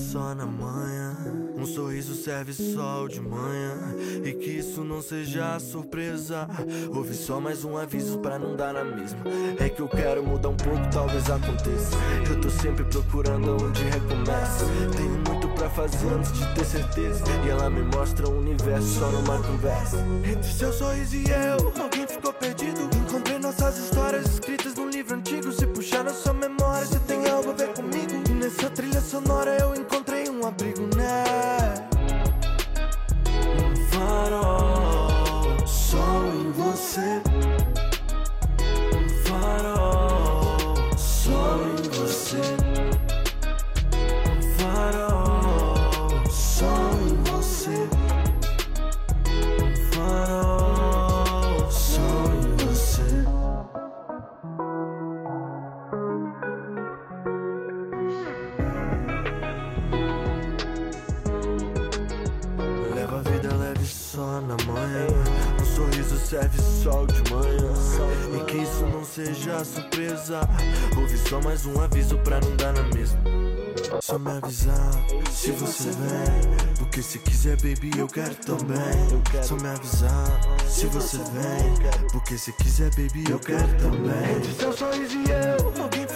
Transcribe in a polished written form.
só na manhã. Um sorriso serve sol de manhã. E que isso não seja surpresa. Ouvi só mais um aviso pra não dar na mesma. É que eu quero mudar um pouco, talvez aconteça. Eu tô sempre procurando onde recomeça. Tenho muito pra fazer antes de ter certeza. E ela me mostra o universo só numa conversa. Entre seu sorriso e eu, alguém ficou perdido. Encontrei nossas histórias escritas num livro antigo. Se puxar na sua memória, você tem algo a ver comigo. E nessa trilha sonora eu encontrei um abrigo, né? Um farol, só em você. Um farol, só em você. Um farol, só em você. Um farol, só em você. Leva a vida leve só na manhã. Um sorriso serve sol de manhã. E que isso não seja surpresa. Ouvi só mais um aviso pra não dar na mesma. Só me avisar se você vem. Porque se quiser, baby, eu quero também. Só me avisar se você vem. Porque se quiser, baby, eu quero também. Entre seu sorriso e eu, alguém